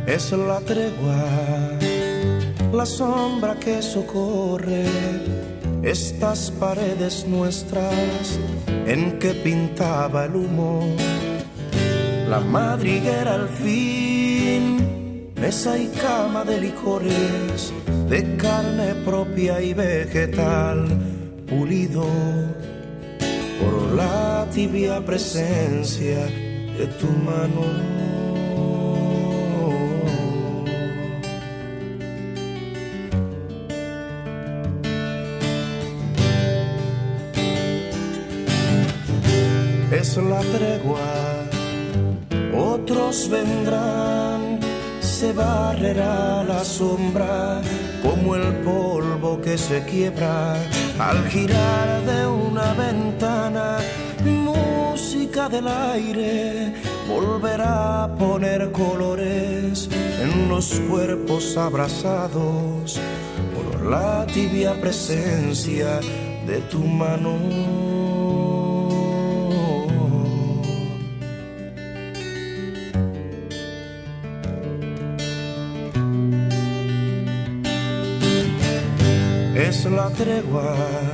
Es la tregua, la sombra que socorre estas paredes nuestras en que pintaba el humo. La madriguera al fin, mesa y cama de licores, de carne propia y vegetal, pulido por la tibia presencia de tu mano. Es la tregua, otros vendrán, se barrerá la sombra como el polvo que se quiebra al girar de una ventana. Música del aire volverá a poner colores en los cuerpos abrazados por la tibia presencia de tu mano. Es la tregua,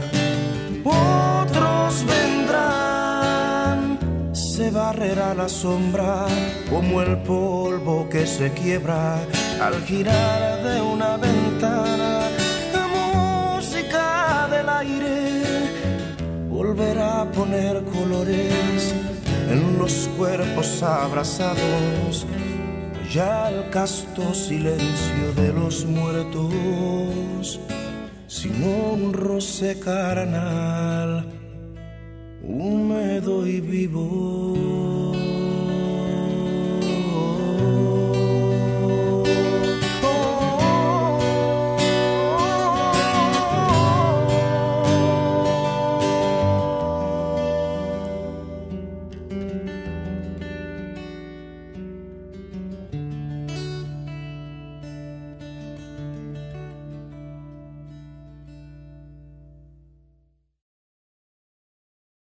otros vendrán, se barrerá la sombra como el polvo que se quiebra al girar de una ventana. La música del aire volverá a poner colores en los cuerpos abrazados, ya el casto silencio de los muertos. Sino un roce carnal, húmedo y vivo.